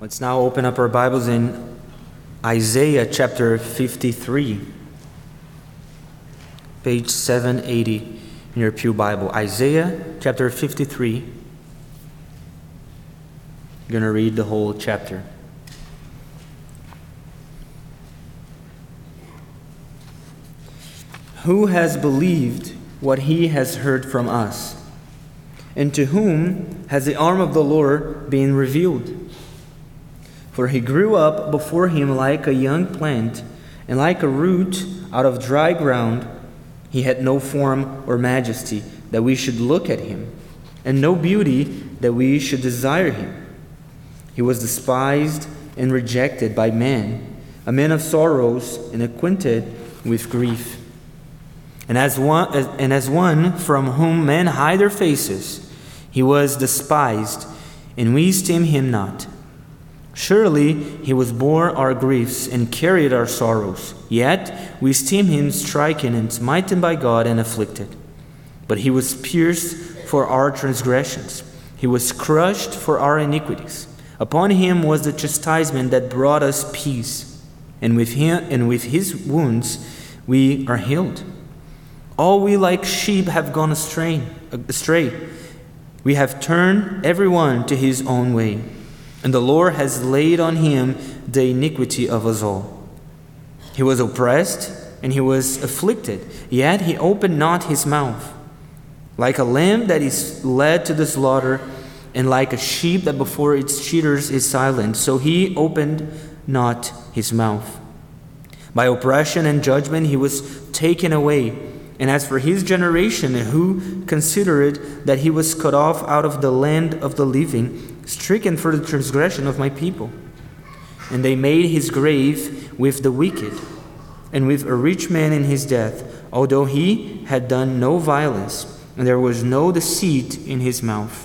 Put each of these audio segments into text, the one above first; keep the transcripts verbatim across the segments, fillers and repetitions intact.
Let's now open up our Bibles in Isaiah chapter fifty-three, page seven eighty in your Pew Bible. Isaiah chapter fifty-three. I'm going to read the whole chapter. Who has believed what he has heard from us? And to whom has the arm of the Lord been revealed? For he grew up before him like a young plant, and like a root out of dry ground. He had no form or majesty that we should look at him, and no beauty that we should desire him. He was despised and rejected by men, a man of sorrows and acquainted with grief. And as one, and as one from whom men hide their faces, he was despised, and we esteemed him not. Surely he was bore our griefs and carried our sorrows. Yet we esteem him stricken and smitten by God and afflicted. But he was pierced for our transgressions. He was crushed for our iniquities. Upon him was the chastisement that brought us peace. And with him and with his wounds we are healed. All we like sheep have gone astray. astray. We have turned every one to his own way. And the Lord has laid on him the iniquity of us all. He was oppressed and he was afflicted, yet he opened not his mouth. Like a lamb that is led to the slaughter, and like a sheep that before its cheaters is silent, so he opened not his mouth. By oppression and judgment he was taken away. And as for his generation, who considered that he was cut off out of the land of the living, stricken for the transgression of my people. And they made his grave with the wicked, and with a rich man in his death, although he had done no violence, and there was no deceit in his mouth.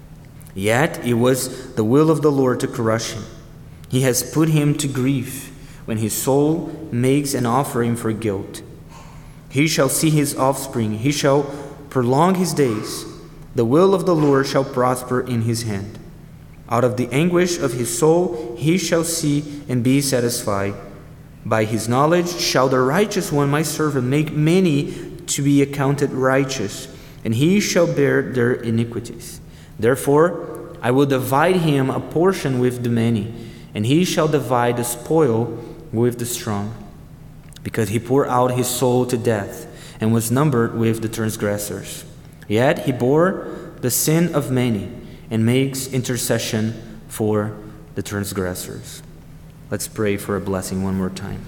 Yet it was the will of the Lord to crush him. He has put him to grief when his soul makes an offering for guilt. He shall see his offspring, he shall prolong his days. The will of the Lord shall prosper in his hand. Out of the anguish of his soul he shall see and be satisfied. By his knowledge shall the righteous one, my servant, make many to be accounted righteous, and he shall bear their iniquities. Therefore I will divide him a portion with the many, and he shall divide the spoil with the strong. Because he poured out his soul to death, and was numbered with the transgressors. Yet he bore the sin of many, and makes intercession for the transgressors. Let's pray for a blessing one more time.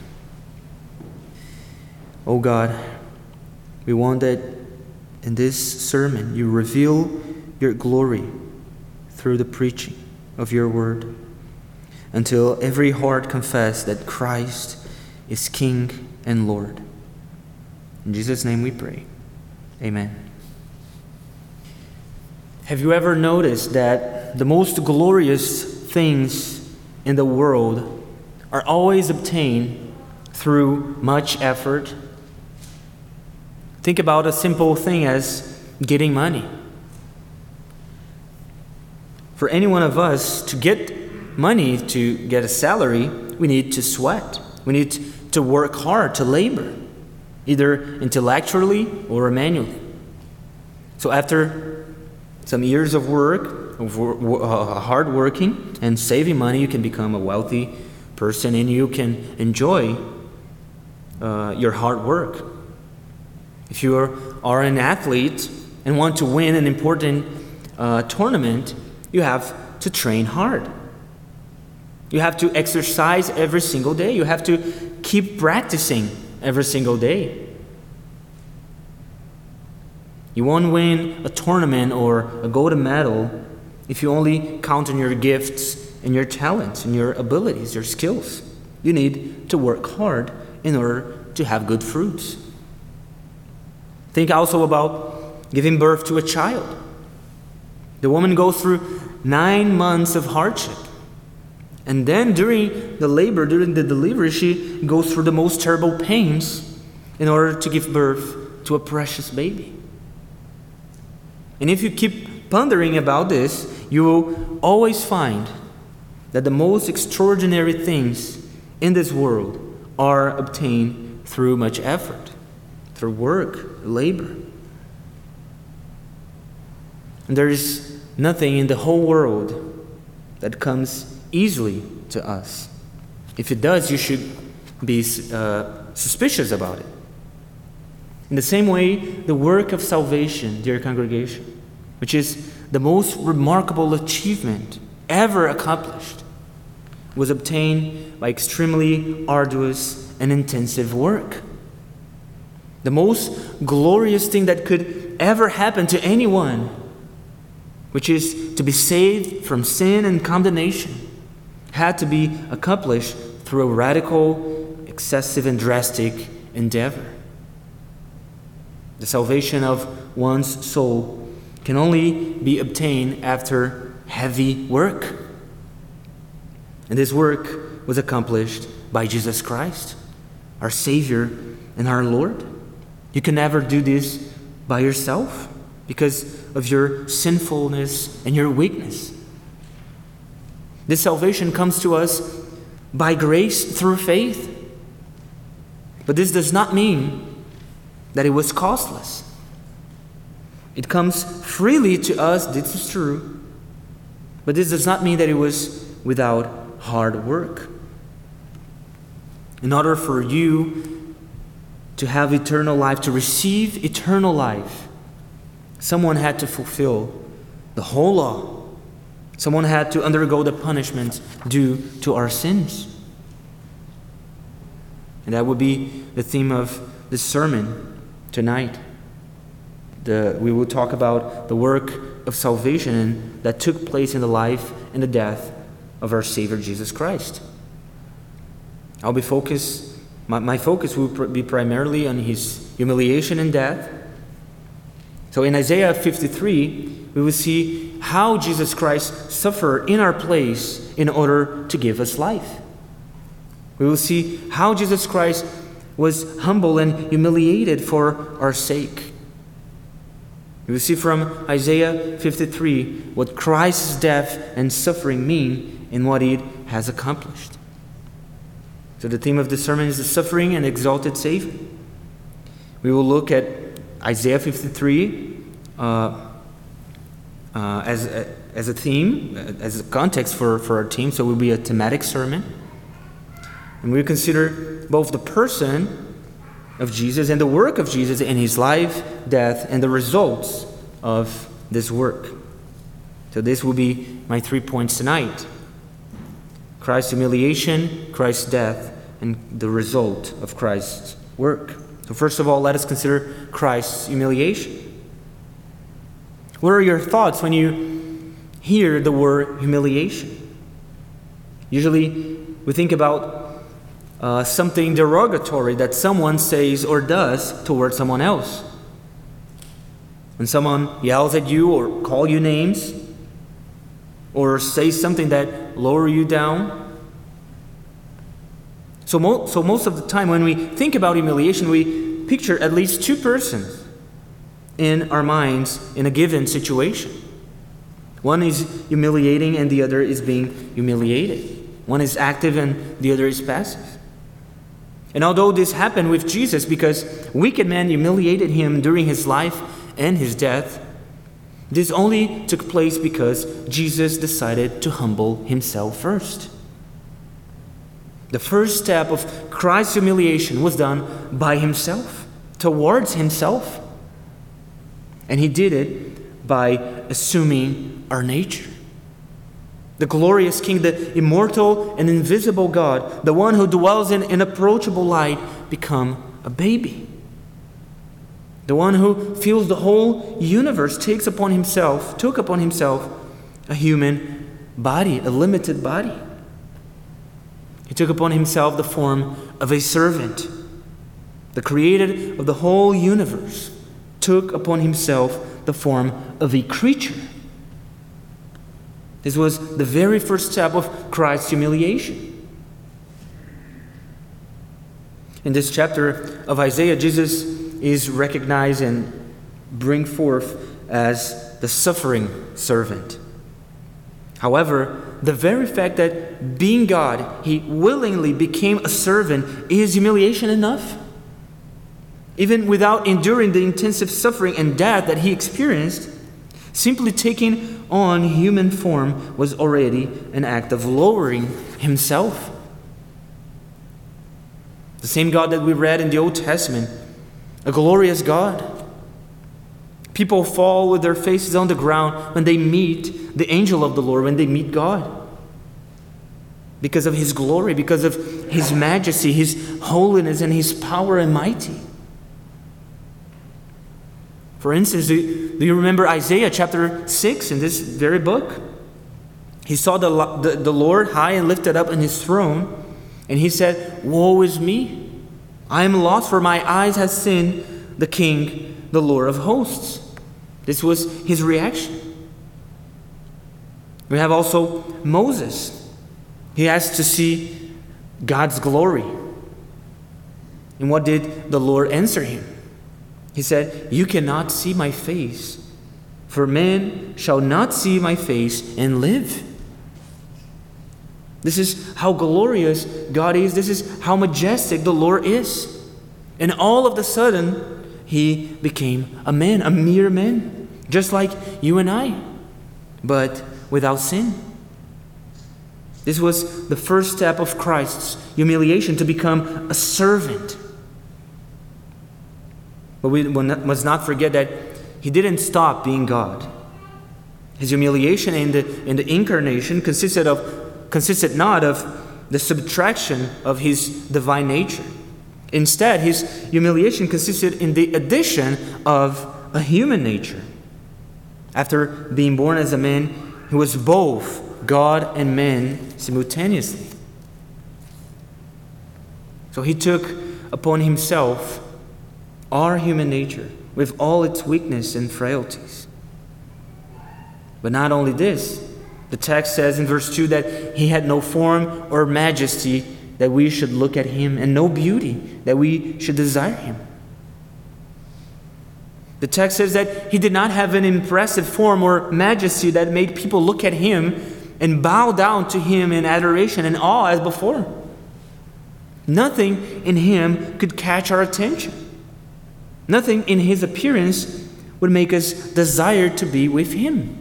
Oh God, we want that in this sermon you reveal your glory through the preaching of your word, until every heart confess that Christ is King and Lord. In Jesus' name we pray. Amen. Have you ever noticed that the most glorious things in the world are always obtained through much effort? Think about a simple thing as getting money. For any one of us to get money, to get a salary, we need to sweat. We need to work hard, to labor, either intellectually or manually. So after some years of work, of uh, hard working and saving money, you can become a wealthy person and you can enjoy uh, your hard work. If you are, are an athlete and want to win an important uh, tournament, you have to train hard. You have to exercise every single day. You have to keep practicing every single day. You won't win a tournament or a gold medal if you only count on your gifts and your talents and your abilities, your skills. You need to work hard in order to have good fruits. Think also about giving birth to a child. The woman goes through nine months of hardship. And then during the labor, during the delivery, she goes through the most terrible pains in order to give birth to a precious baby. And if you keep pondering about this, you will always find that the most extraordinary things in this world are obtained through much effort, through work, labor. And there is nothing in the whole world that comes easily to us. If it does, you should be uh, suspicious about it. In the same way, the work of salvation, dear congregation, which is the most remarkable achievement ever accomplished, was obtained by extremely arduous and intensive work. The most glorious thing that could ever happen to anyone, which is to be saved from sin and condemnation, had to be accomplished through a radical, excessive, and drastic endeavor. The salvation of one's soul can only be obtained after heavy work. And this work was accomplished by Jesus Christ, our Savior and our Lord. You can never do this by yourself because of your sinfulness and your weakness. This salvation comes to us by grace through faith. But this does not mean that it was costless. It comes freely to us, this is true, but this does not mean that it was without hard work. In order for you to have eternal life, to receive eternal life, someone had to fulfill the whole law. Someone had to undergo the punishment due to our sins. And that would be the theme of this sermon tonight. The, we will talk about the work of salvation that took place in the life and the death of our Savior Jesus Christ. I'll be focused, my, my focus will pr- be primarily on his humiliation and death. So in Isaiah fifty-three, we will see how Jesus Christ suffered in our place in order to give us life. We will see how Jesus Christ was humble and humiliated for our sake. We will see from Isaiah fifty-three what Christ's death and suffering mean and what it has accomplished. So the theme of this sermon is the suffering and exalted Savior. We will look at Isaiah fifty-three uh, uh, as, a, as a theme, as a context for, for our theme, so it will be a thematic sermon. And we consider both the person of Jesus and the work of Jesus in his life, death, and the results of this work. So this will be my three points tonight. Christ's humiliation, Christ's death, and the result of Christ's work. So first of all, let us consider Christ's humiliation. What are your thoughts when you hear the word humiliation? Usually we think about Uh, something derogatory that someone says or does towards someone else. When someone yells at you or call you names or says something that lower you down. So, mo- so most of the time when we think about humiliation, we picture at least two persons in our minds in a given situation. One is humiliating and the other is being humiliated. One is active and the other is passive. And although this happened with Jesus because wicked men humiliated him during his life and his death, this only took place because Jesus decided to humble himself first. The first step of Christ's humiliation was done by himself, towards himself. And he did it by assuming our nature. The glorious King, the immortal and invisible God, the one who dwells in inapproachable light, become a baby. The one who fills the whole universe takes upon himself, took upon himself a human body, a limited body. He took upon himself the form of a servant. The creator of the whole universe took upon himself the form of a creature. This was the very first step of Christ's humiliation. In this chapter of Isaiah, Jesus is recognized and bring forth as the suffering servant. However, the very fact that being God, he willingly became a servant, is humiliation enough? Even without enduring the intensive suffering and death that he experienced, simply taking on human form was already an act of lowering himself. The same God that we read in the Old Testament, a glorious God. People fall with their faces on the ground when they meet the angel of the Lord, when they meet God. Because of his glory, because of his majesty, his holiness, and his power and mighty. For instance, do, do you remember Isaiah chapter six in this very book? He saw the, the, the Lord high and lifted up in his throne, and he said, "Woe is me! I am lost, for my eyes have seen the King, the Lord of hosts." This was his reaction. We have also Moses. He asked to see God's glory. And what did the Lord answer him? He said, "You cannot see my face, for man shall not see my face and live." This is how glorious God is. This is how majestic the Lord is. And all of a sudden, he became a man, a mere man, just like you and I, but without sin. This was the first step of Christ's humiliation, to become a servant. But we must not forget that he didn't stop being God. His humiliation in the, in the incarnation consisted of consisted not of the subtraction of his divine nature. Instead, his humiliation consisted in the addition of a human nature. After being born as a man, he was both God and man simultaneously. So he took upon himself our human nature with all its weakness and frailties. But not only this, the text says in verse two that he had no form or majesty that we should look at him, and no beauty that we should desire him. The text says that he did not have an impressive form or majesty that made people look at him and bow down to him in adoration and awe as before. Nothing in him could catch our attention. Nothing in his appearance would make us desire to be with him.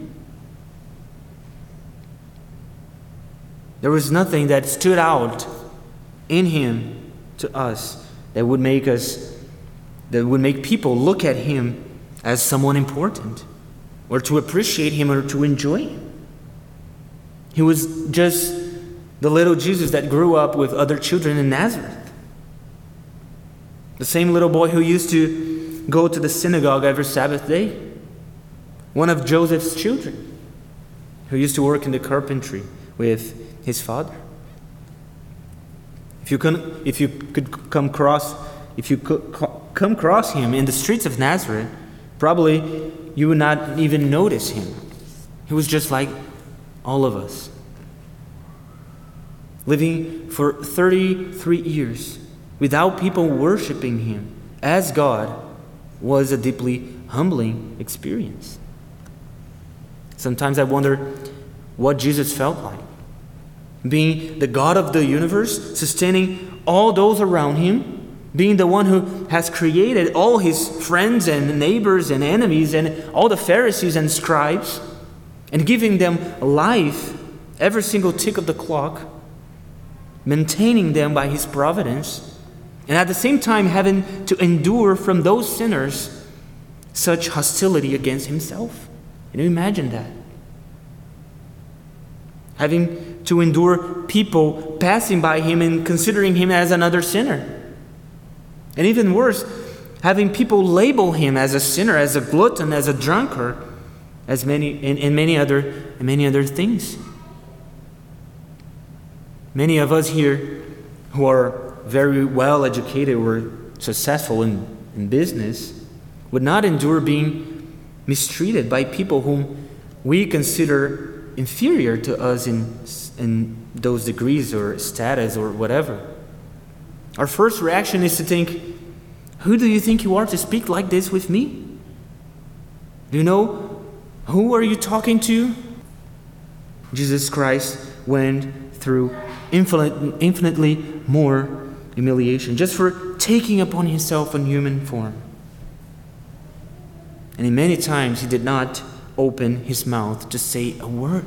There was nothing that stood out in him to us that would make us, that would make people look at him as someone important, or to appreciate him, or to enjoy him. He was just the little Jesus that grew up with other children in Nazareth. The same little boy who used to go to the synagogue every Sabbath day. One of Joseph's children who used to work in the carpentry with his father. If you can, if you could come across, if you could come across him in the streets of Nazareth, probably you would not even notice him. He was just like all of us, living for thirty-three years without people worshiping him as God was a deeply humbling experience. Sometimes I wonder what Jesus felt like, being the God of the universe, sustaining all those around him, being the one who has created all his friends and neighbors and enemies and all the Pharisees and scribes, and giving them life every single tick of the clock, maintaining them by his providence, and at the same time having to endure from those sinners such hostility against himself. Can you imagine that? Having to endure people passing by him and considering him as another sinner. And even worse, having people label him as a sinner, as a glutton, as a drunkard, as many and, and many other and many other things. Many of us here who are very well educated or successful in, in business would not endure being mistreated by people whom we consider inferior to us in, in those degrees or status or whatever. Our first reaction is to think, who do you think you are to speak like this with me? Do you know who are you talking to? Jesus Christ went through infinite, infinitely more humiliation just for taking upon himself a human form. And in many times he did not open his mouth to say a word.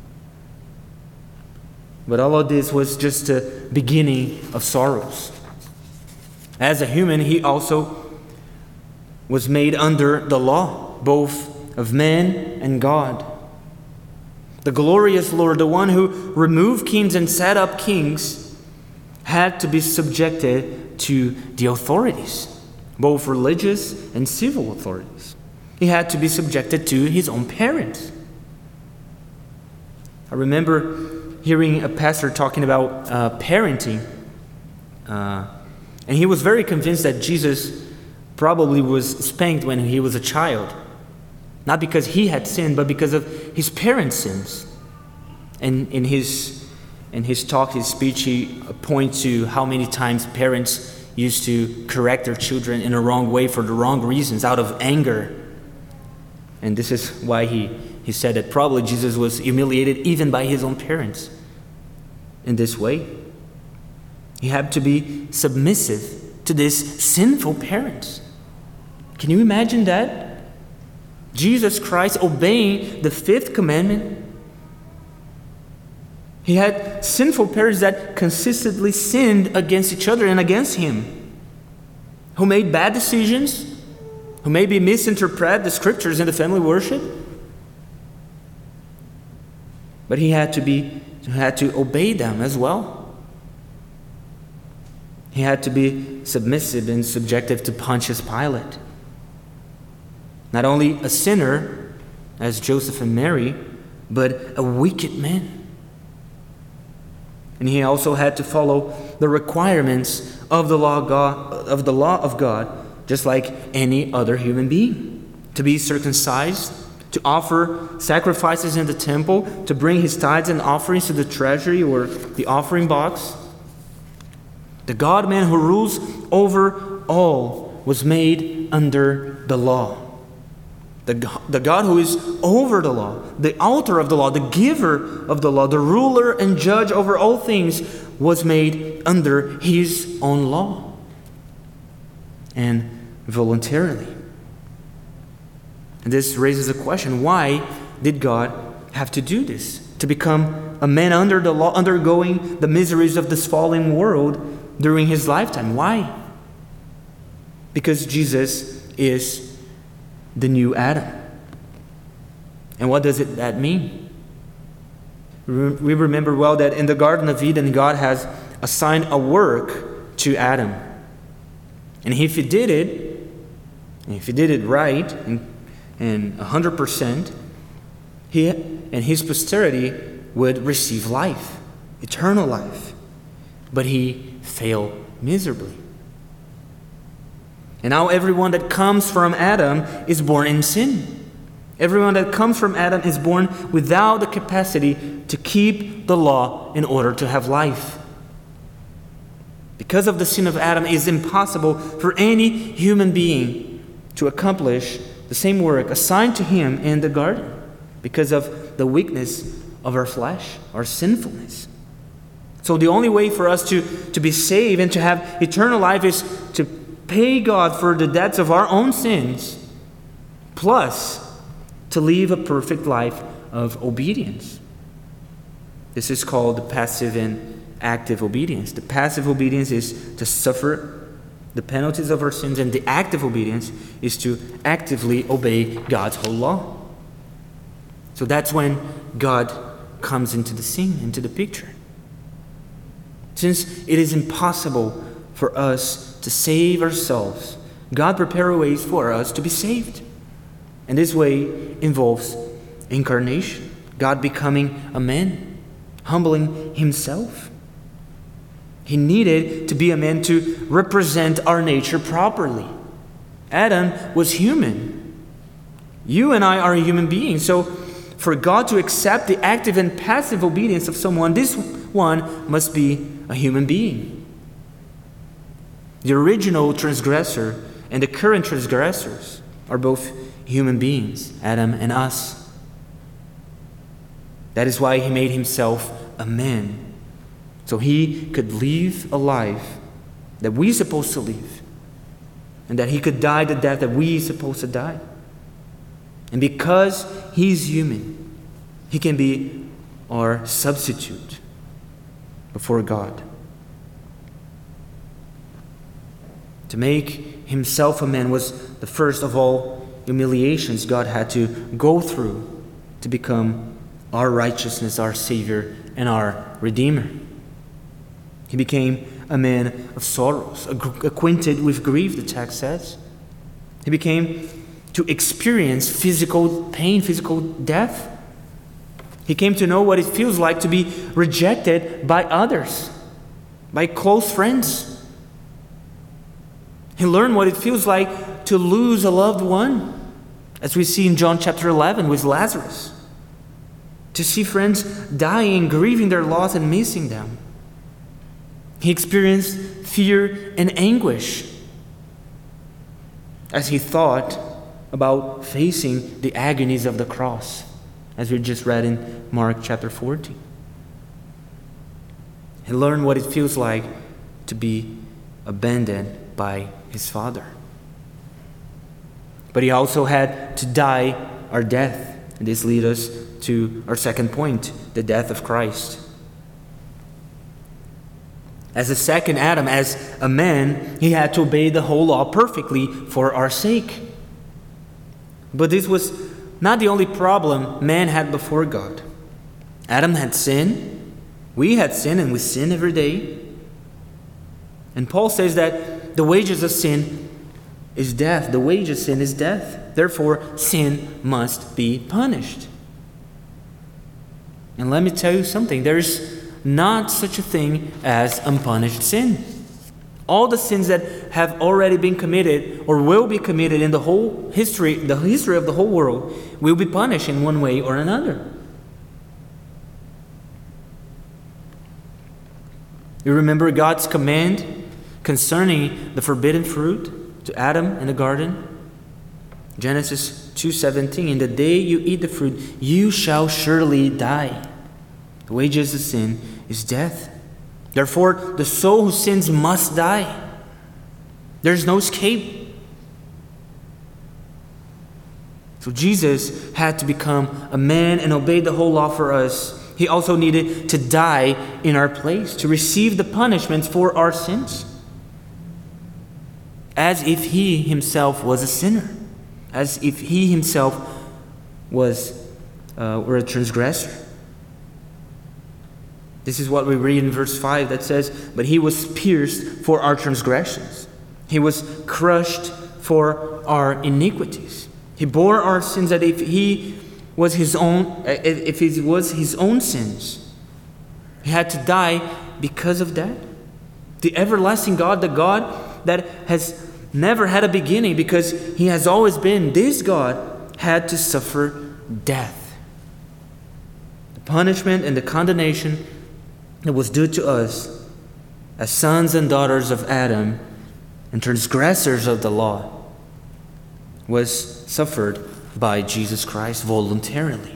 But all of this was just the beginning of sorrows. As a human, he also was made under the law, both of man and God. The glorious Lord, the one who removed kings and set up kings, had to be subjected to the authorities, both religious and civil authorities. He had to be subjected to his own parents. I remember hearing a pastor talking about uh, parenting, uh, and he was very convinced that Jesus probably was spanked when he was a child. Not because he had sinned, but because of his parents' sins. And in his in his talk, his speech, he points to how many times parents used to correct their children in a wrong way for the wrong reasons, out of anger. And this is why he, he said that probably Jesus was humiliated even by his own parents in this way. He had to be submissive to these sinful parents. Can you imagine that? Jesus Christ obeying the fifth commandment. He had sinful parents that consistently sinned against each other and against him, who made bad decisions, who maybe misinterpret the scriptures in the family worship. But he had to be, he had to obey them as well. He had to be submissive and subjective to Pontius Pilate. Not only a sinner, as Joseph and Mary, but a wicked man. And he also had to follow the requirements of the law of God, of the law of God, just like any other human being. To be circumcised, to offer sacrifices in the temple, to bring his tithes and offerings to the treasury or the offering box. The God-man who rules over all was made under the law. The God, the God who is over the law, the author of the law, the giver of the law, the ruler and judge over all things, was made under his own law and voluntarily. And this raises a question: why did God have to do this? To become a man under the law, undergoing the miseries of this fallen world during his lifetime. Why? Because Jesus is the new Adam. And what does it that mean? We remember well that in the Garden of Eden, God has assigned a work to Adam. And if he did it, if he did it right and, and one hundred percent, he and his posterity would receive life, eternal life. But he failed miserably. And now everyone that comes from Adam is born in sin. Everyone that comes from Adam is born without the capacity to keep the law in order to have life. Because of the sin of Adam, it is impossible for any human being to accomplish the same work assigned to him in the garden because of the weakness of our flesh, our sinfulness. So the only way for us to, to be saved and to have eternal life is to pay God for the debts of our own sins, plus to live a perfect life of obedience. This is called the passive and active obedience. The passive obedience is to suffer the penalties of our sins, and the active obedience is to actively obey God's whole law. So that's when God comes into the scene, into the picture. Since it is impossible for us to save ourselves, God prepares ways for us to be saved. And this way involves incarnation, God becoming a man, humbling himself. He needed to be a man to represent our nature properly. Adam was human. You and I are human beings. So for God to accept the active and passive obedience of someone, this one must be a human being. The original transgressor and the current transgressors are both human beings, Adam and us. That is why he made himself a man, so he could live a life that we're supposed to live, and that he could die the death that we're supposed to die. And because he's human, he can be our substitute before God. To make himself a man was the first of all humiliations God had to go through to become our righteousness, our Savior, and our Redeemer. He became a man of sorrows, acquainted with grief, the text says. He became to experience physical pain, physical death. He came to know what it feels like to be rejected by others, by close friends. He learned what it feels like to lose a loved one, as we see in John chapter eleven with Lazarus. To see friends dying, grieving their loss and missing them. He experienced fear and anguish as he thought about facing the agonies of the cross, as we just read in Mark chapter fourteen. He learned what it feels like to be abandoned by his Father. But he also had to die our death. And this leads us to our second point, the death of Christ. As a second Adam, as a man, he had to obey the whole law perfectly for our sake. But this was not the only problem man had before God. Adam had sin. We had sin, and we sin every day. And Paul says that the wages of sin is death. The wages of sin is death. Therefore, sin must be punished. And let me tell you something. There is not such a thing as unpunished sin. All the sins that have already been committed or will be committed in the whole history, the history of the whole world, will be punished in one way or another. You remember God's command concerning the forbidden fruit to Adam in the garden? Genesis two seventeen, "In the day you eat the fruit, you shall surely die. The wages of sin is death. Therefore, the soul who sins must die. There's no escape." So Jesus had to become a man and obey the whole law for us. He also needed to die in our place, to receive the punishments for our sins, as if he himself was a sinner, as if he himself was uh, were a transgressor. This is what we read in verse five that says, "But he was pierced for our transgressions. He was crushed for our iniquities. He bore our sins, that if he was his own, if it was his own sins, he had to die because of that." The everlasting God, the God that has never had a beginning because he has always been, this God had to suffer death. The punishment and the condemnation that was due to us as sons and daughters of Adam and transgressors of the law was suffered by Jesus Christ voluntarily.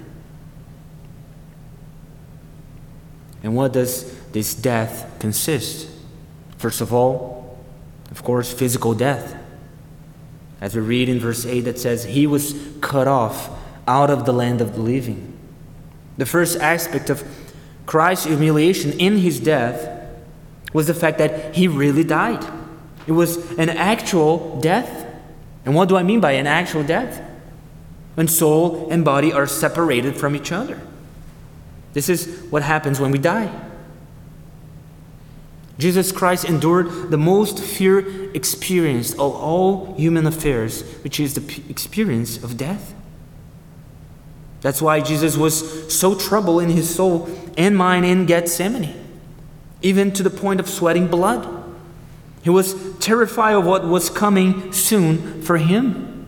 And what does this death consist? First of all, of course, physical death. As we read in verse eight that says, "He was cut off out of the land of the living." The first aspect of Christ's humiliation in his death was the fact that he really died. It was an actual death. And what do I mean by an actual death? When soul and body are separated from each other. This is what happens when we die. Jesus Christ endured the most fear experience of all human affairs, which is the experience of death. That's why Jesus was so troubled in his soul and mind in Gethsemane, even to the point of sweating blood. He was terrified of what was coming soon for him.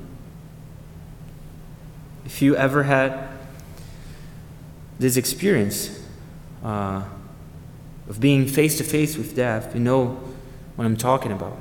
If you ever had this experience uh, of being face to face with death, you know what I'm talking about.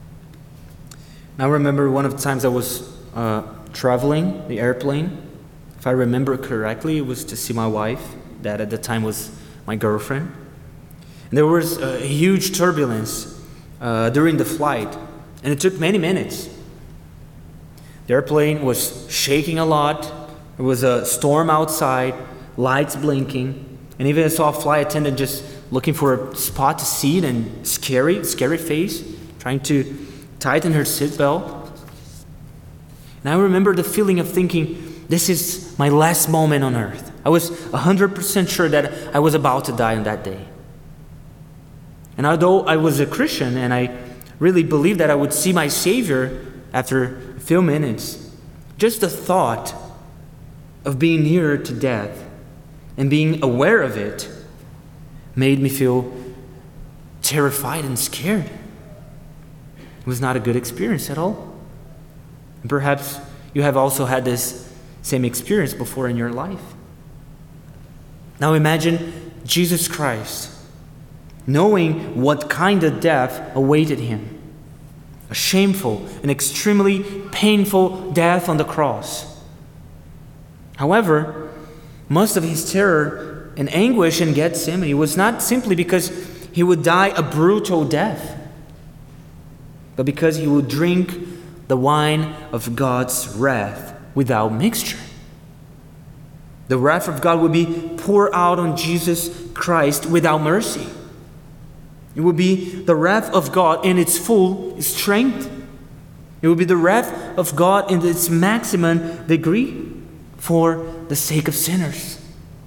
I remember one of the times I was uh, traveling the airplane. If I remember correctly, it was to see my wife, that at the time was my girlfriend. And there was a huge turbulence uh, during the flight, and it took many minutes. The airplane was shaking a lot. There was a storm outside, lights blinking, and even I saw a flight attendant just looking for a spot to seat and scary, scary face, trying to tighten her seatbelt. And I remember the feeling of thinking, this is my last moment on earth. I was one hundred percent sure that I was about to die on that day. And although I was a Christian and I really believed that I would see my Savior after a few minutes, just the thought of being nearer to death and being aware of it made me feel terrified and scared. It was not a good experience at all. And perhaps you have also had this same experience before in your life. Now imagine Jesus Christ knowing what kind of death awaited him. A shameful and extremely painful death on the cross. However, most of his terror and anguish in Gethsemane was not simply because he would die a brutal death, but because he would drink the wine of God's wrath without mixture. The wrath of God would be poured out on Jesus Christ without mercy. It would be the wrath of God in its full strength. It would be the wrath of God in its maximum degree for the sake of sinners.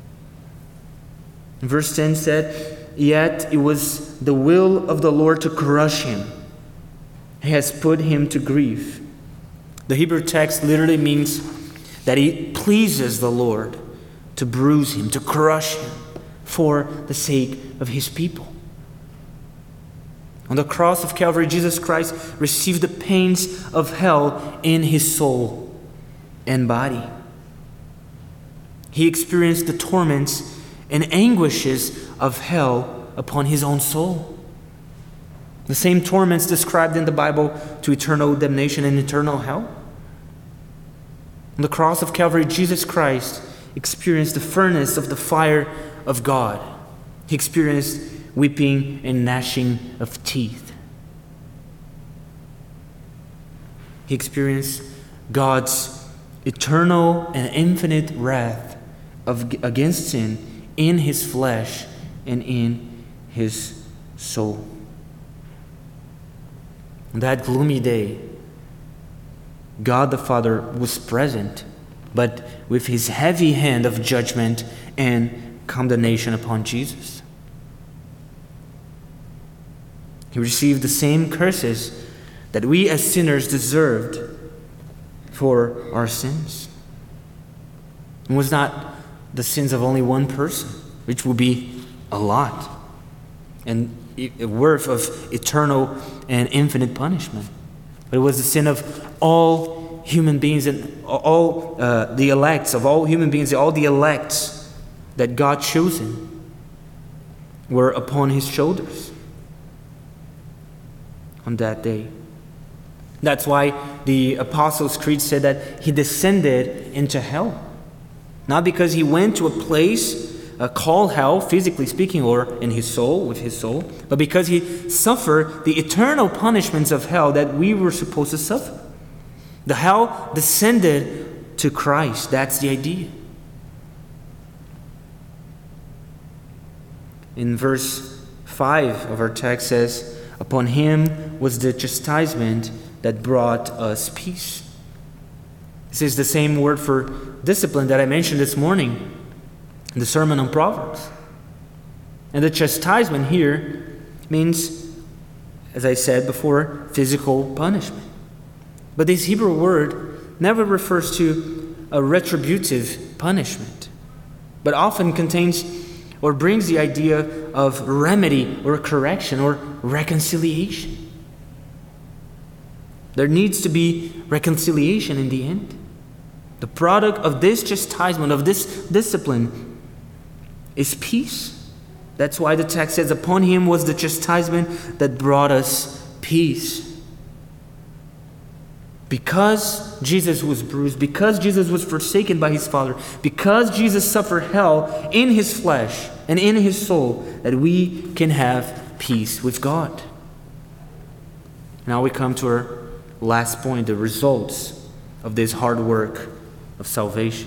Verse ten said, "Yet it was the will of the Lord to crush him. He has put him to grief." The Hebrew text literally means that it pleases the Lord to bruise him, to crush him for the sake of his people. On the cross of Calvary, Jesus Christ received the pains of hell in his soul and body. He experienced the torments and anguishes of hell upon his own soul. The same torments described in the Bible to eternal damnation and eternal hell. On the cross of Calvary, Jesus Christ experienced the furnace of the fire of God. He experienced weeping and gnashing of teeth. He experienced God's eternal and infinite wrath of, against sin in his flesh and in his soul. On that gloomy day, God the Father was present, but with his heavy hand of judgment and condemnation upon Jesus. He received the same curses that we as sinners deserved for our sins. It was not the sins of only one person, which would be a lot, and a worth of eternal and infinite punishment. But it was the sin of all human beings and all uh, the elects, of all human beings, all the elects that God chosen were upon his shoulders on that day. That's why the Apostles' Creed said that he descended into hell. Not because he went to a place uh, called hell, physically speaking, or in his soul, with his soul, but because he suffered the eternal punishments of hell that we were supposed to suffer. The hell descended to Christ. That's the idea. In verse five of our text says, "Upon him was the chastisement that brought us peace." This is the same word for discipline that I mentioned this morning in the Sermon on Proverbs. And the chastisement here means, as I said before, physical punishment. But this Hebrew word never refers to a retributive punishment, but often contains or brings the idea of remedy or correction or reconciliation. There needs to be reconciliation in the end. The product of this chastisement, of this discipline, is peace. That's why the text says, "Upon him was the chastisement that brought us peace." Because Jesus was bruised, because Jesus was forsaken by his Father, because Jesus suffered hell in his flesh and in his soul, that we can have peace with God. Now we come to our last point, the results of this hard work of salvation.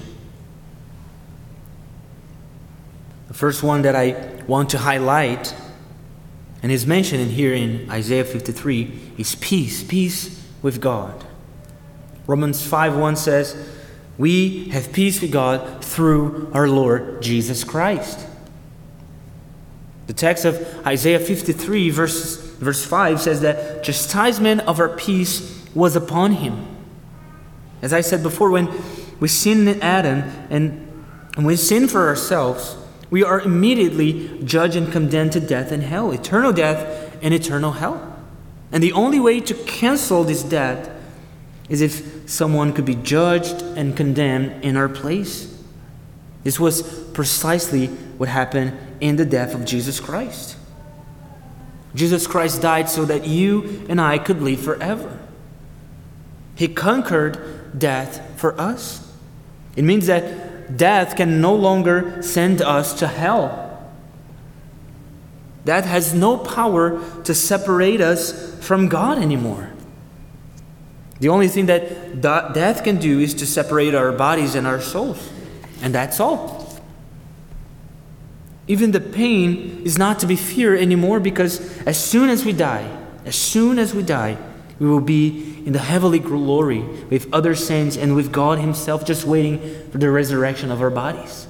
The first one that I want to highlight, and is mentioned in here in Isaiah fifty-three, is peace, peace with God. Romans five one says, we have peace with God through our Lord Jesus Christ. The text of Isaiah fifty-three verse, verse five says that chastisement of our peace was upon him. As I said before, when we sin in Adam and we sin for ourselves, we are immediately judged and condemned to death and hell, eternal death and eternal hell. And the only way to cancel this death is if someone could be judged and condemned in our place. This was precisely what happened in the death of Jesus Christ. Jesus Christ died so that you and I could live forever. He conquered death for us. It means that death can no longer send us to hell. Death has no power to separate us from God anymore. The only thing that death can do is to separate our bodies and our souls. And that's all. Even the pain is not to be feared anymore, because as soon as we die, as soon as we die, we will be in the heavenly glory with other saints and with God himself, just waiting for the resurrection of our bodies.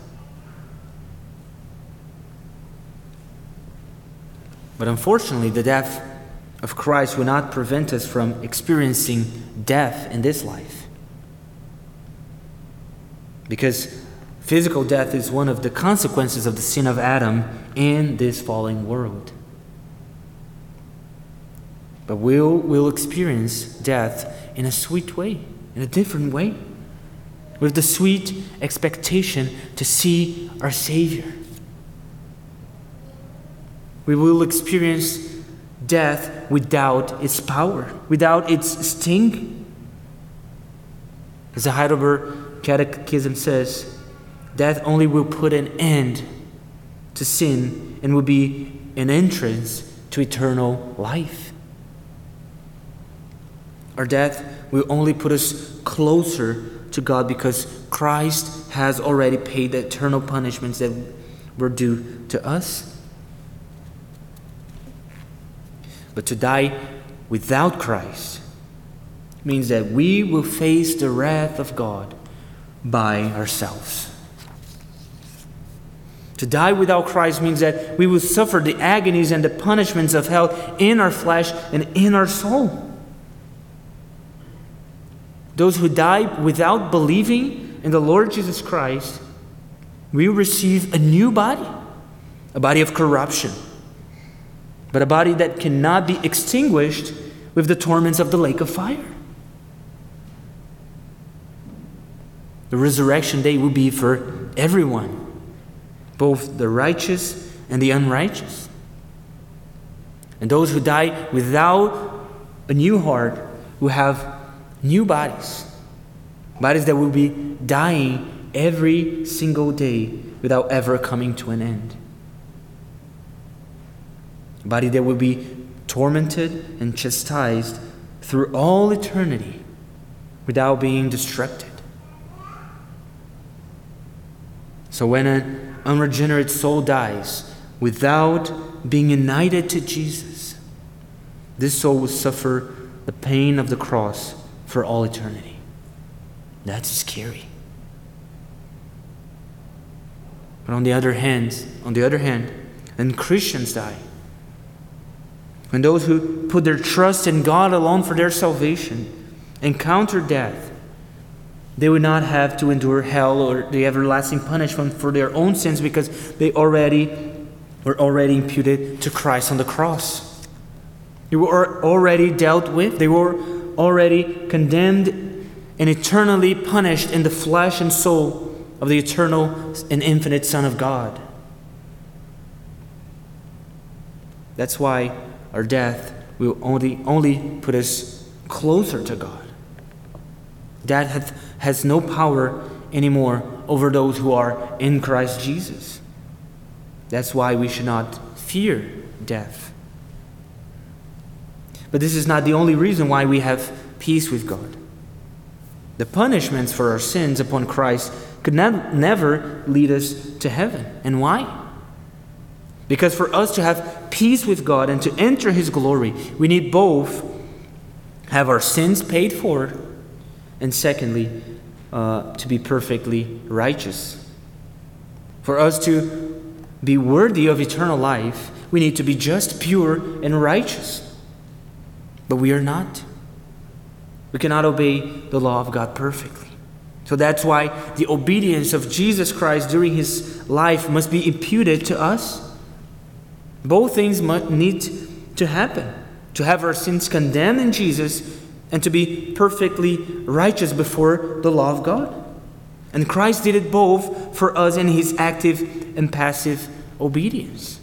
But unfortunately, the death of Christ will not prevent us from experiencing death in this life. Because physical death is one of the consequences of the sin of Adam in this fallen world. But we'll, we'll experience death in a sweet way, in a different way, with the sweet expectation to see our Savior. We will experience death without its power, without its sting. As the Heidelberg Catechism says, death only will put an end to sin and will be an entrance to eternal life. Our death will only put us closer to God, because Christ has already paid the eternal punishments that were due to us. But to die without Christ means that we will face the wrath of God by ourselves. To die without Christ means that we will suffer the agonies and the punishments of hell in our flesh and in our soul. Those who die without believing in the Lord Jesus Christ will receive a new body, a body of corruption, but a body that cannot be extinguished with the torments of the lake of fire. The resurrection day will be for everyone, both the righteous and the unrighteous. And those who die without a new heart will have new bodies, bodies that will be dying every single day without ever coming to an end. A body that will be tormented and chastised through all eternity without being destructed. So when an unregenerate soul dies without being united to Jesus, this soul will suffer the pain of the cross for all eternity. That's scary. But on the other hand, on the other hand, when Christians die, when those who put their trust in God alone for their salvation encounter death, they will not have to endure hell or the everlasting punishment for their own sins, because they already were already imputed to Christ on the cross. They were already dealt with. They were already condemned and eternally punished in the flesh and soul of the eternal and infinite Son of God. That's why our death will only, only put us closer to God. Death hath, has no power anymore over those who are in Christ Jesus. That's why we should not fear death. But this is not the only reason why we have peace with God. The punishments for our sins upon Christ could not, never lead us to heaven. And why? Because for us to have peace with God and to enter His glory, we need both have our sins paid for, and secondly, uh, to be perfectly righteous. For us to be worthy of eternal life, we need to be just, pure, and righteous. But we are not. We cannot obey the law of God perfectly. So that's why the obedience of Jesus Christ during His life must be imputed to us. Both things must need to happen. To have our sins condemned in Jesus and to be perfectly righteous before the law of God. And Christ did it both for us in His active and passive obedience.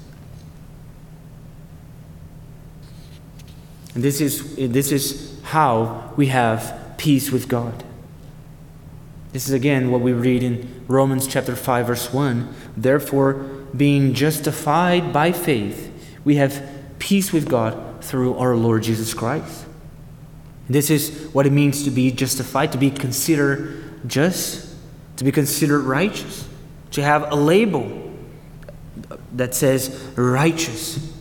And this is, this is how we have peace with God. This is again what we read in Romans chapter five, verse one. Therefore, being justified by faith, we have peace with God through our Lord Jesus Christ. This is what it means to be justified, to be considered just, to be considered righteous, to have a label that says righteous.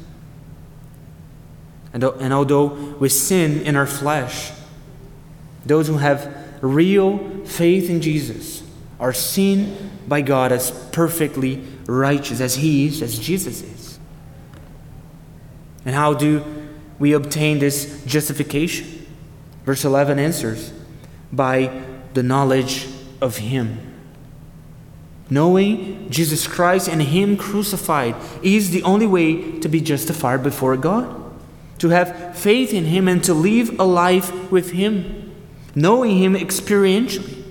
And, and although we sin in our flesh, those who have real faith in Jesus are seen by God as perfectly righteous, as He is, as Jesus is. And how do we obtain this justification? Verse eleven answers, by the knowledge of Him. Knowing Jesus Christ and Him crucified is the only way to be justified before God. To have faith in Him and to live a life with Him. Knowing Him experientially.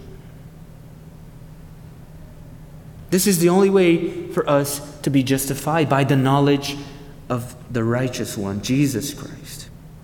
This is the only way for us to be justified, by the knowledge of the righteous one, Jesus Christ.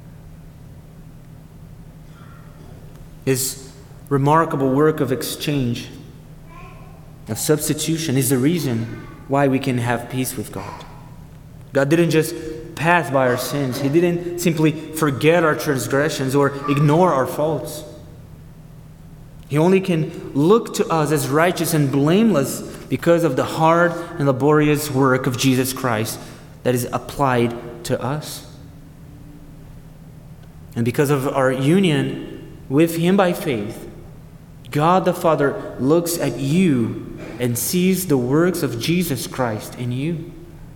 His remarkable work of exchange, of substitution, is the reason why we can have peace with God. God didn't just pass by our sins. He didn't simply forget our transgressions or ignore our faults. He only can look to us as righteous and blameless because of the hard and laborious work of Jesus Christ that is applied to us. And because of our union with Him by faith, God the Father looks at you and sees the works of Jesus Christ in you.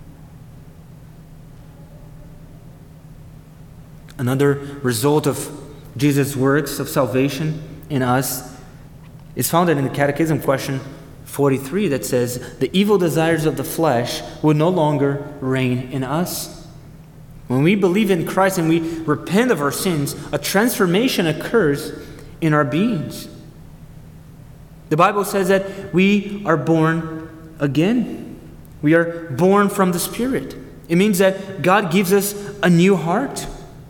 Another result of Jesus' works of salvation in us is found in the Catechism question forty-three that says, the evil desires of the flesh will no longer reign in us. When we believe in Christ and we repent of our sins, a transformation occurs in our beings. The Bible says that we are born again. We are born from the Spirit. It means that God gives us a new heart.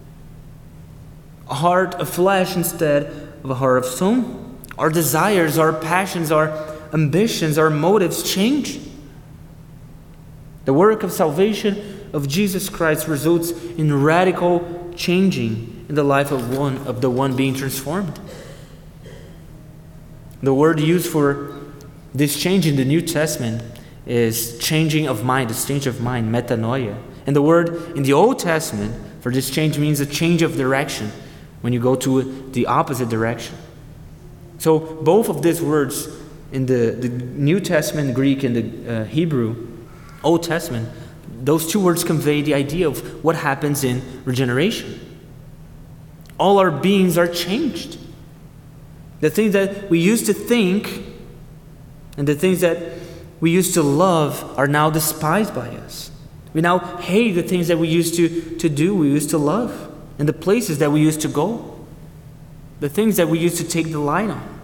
A heart of flesh instead of a heart of stone. Our desires, our passions, our ambitions, our motives change. The work of salvation of Jesus Christ results in radical changing in the life of one of the one being transformed. The word used for this change in the New Testament is changing of mind, a change of mind, metanoia. And the word in the Old Testament for this change means a change of direction, when you go to the opposite direction. So both of these words in the, the New Testament Greek and the uh, Hebrew Old Testament, those two words convey the idea of what happens in regeneration. All our beings are changed. The things that we used to think and the things that we used to love are now despised by us. We now hate the things that we used to, to do, we used to love, and the places that we used to go, the things that we used to take delight on.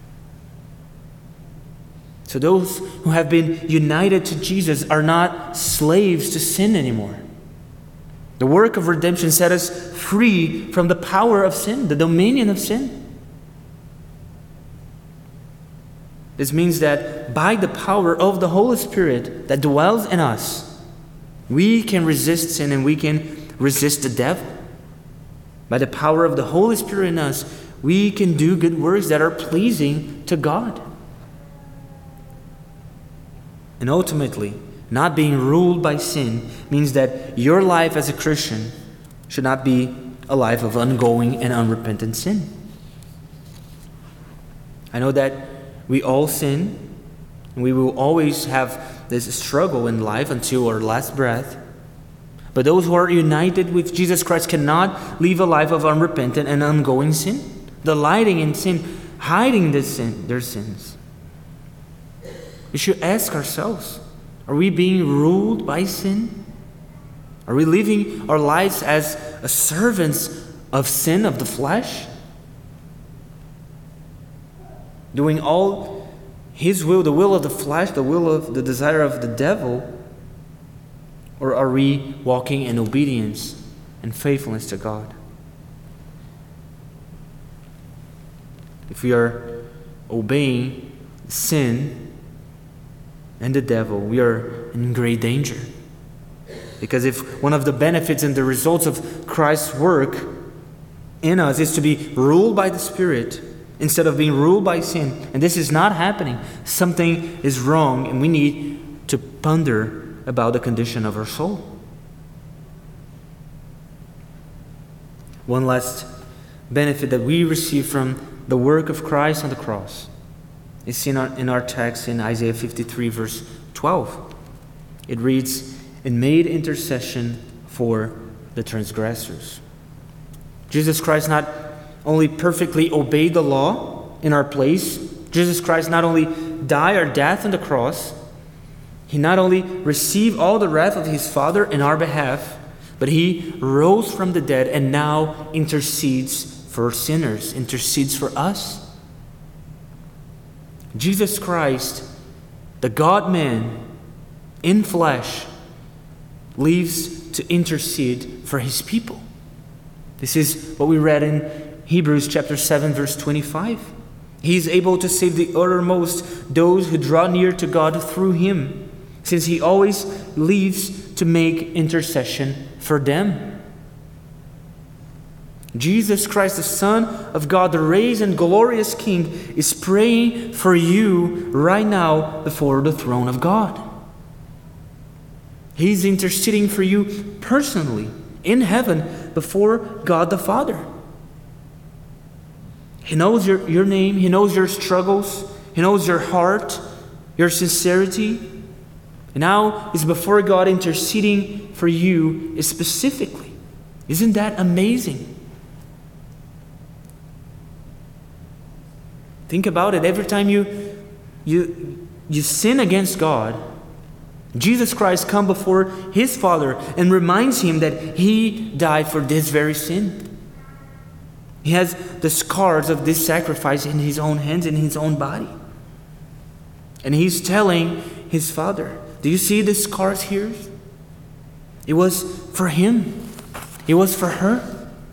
So those who have been united to Jesus are not slaves to sin anymore. The work of redemption set us free from the power of sin, the dominion of sin. This means that by the power of the Holy Spirit that dwells in us, we can resist sin and we can resist the devil. By the power of the Holy Spirit in us, we can do good works that are pleasing to God. And ultimately, not being ruled by sin means that your life as a Christian should not be a life of ongoing and unrepentant sin. I know that we all sin, and we will always have this struggle in life until our last breath. But those who are united with Jesus Christ cannot live a life of unrepentant and ongoing sin, delighting in sin, hiding this sin, their sins. We should ask ourselves, are we being ruled by sin? Are we living our lives as a servants of sin, of the flesh? Doing all His will, the will of the flesh, the will of the desire of the devil? Or are we walking in obedience and faithfulness to God? If we are obeying sin and the devil, we are in great danger. Because if one of the benefits and the results of Christ's work in us is to be ruled by the Spirit instead of being ruled by sin, and this is not happening, something is wrong, and we need to ponder about the condition of our soul. One last benefit that we receive from the work of Christ on the cross is seen in our text in Isaiah fifty-three, verse twelve. It reads, "And made intercession for the transgressors." Jesus Christ not only perfectly obeyed the law in our place, Jesus Christ not only died our death on the cross, He not only received all the wrath of His Father in our behalf, but He rose from the dead and now intercedes for sinners, intercedes for us. Jesus Christ, the God-man in flesh, lives to intercede for His people. This is what we read in Hebrews chapter seven, verse twenty-five. He is able to save the uttermost those who draw near to God through Him, since He always lives to make intercession for them. Jesus Christ, the Son of God, the raised and glorious King, is praying for you right now before the throne of God. He's interceding for you personally in heaven before God the Father. He knows your, your name. He knows your struggles. He knows your heart, your sincerity. And now is before God interceding for you specifically. Isn't that amazing? Think about it. Every time you, you, you sin against God, Jesus Christ comes before His Father and reminds Him that He died for this very sin. He has the scars of this sacrifice in His own hands, in His own body. And He's telling His Father, do you see the scars here? It was for Him. It was for her.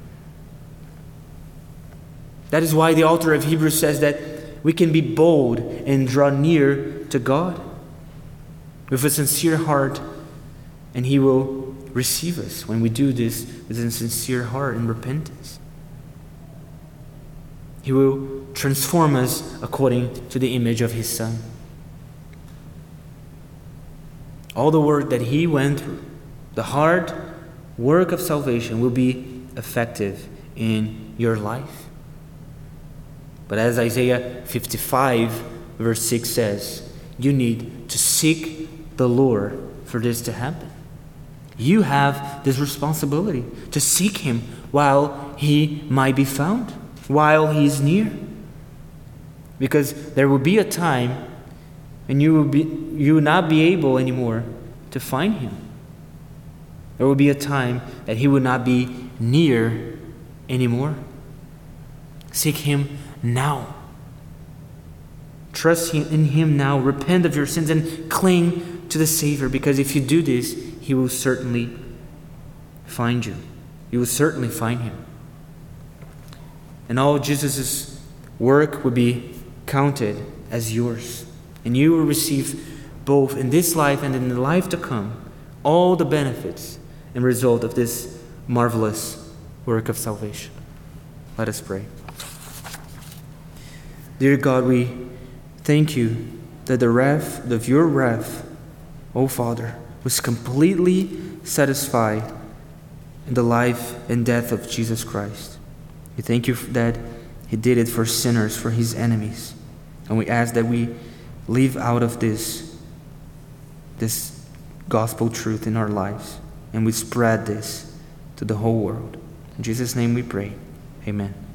That is why the author of Hebrews says that we can be bold and draw near to God with a sincere heart, and He will receive us when we do this with a sincere heart and repentance. He will transform us according to the image of His Son. All the work that He went through, the hard work of salvation, will be effective in your life. But as Isaiah fifty-five verse six says, you need to seek the Lord for this to happen. You have this responsibility to seek Him while He might be found, while He is near. Because there will be a time and you will be you will not be able anymore to find Him. There will be a time that He will not be near anymore. Seek Him now. Trust in Him now. Repent of your sins and cling to the Savior, because if you do this, He will certainly find you. You will certainly find Him. And all Jesus' work will be counted as yours. And you will receive both in this life and in the life to come all the benefits and result of this marvelous work of salvation. Let us pray. Dear God, we thank you that the wrath of your wrath, O Father, was completely satisfied in the life and death of Jesus Christ. We thank you that he did it for sinners, for his enemies. And we ask that we live out of this, this gospel truth in our lives, and we spread this to the whole world. In Jesus' name we pray. Amen.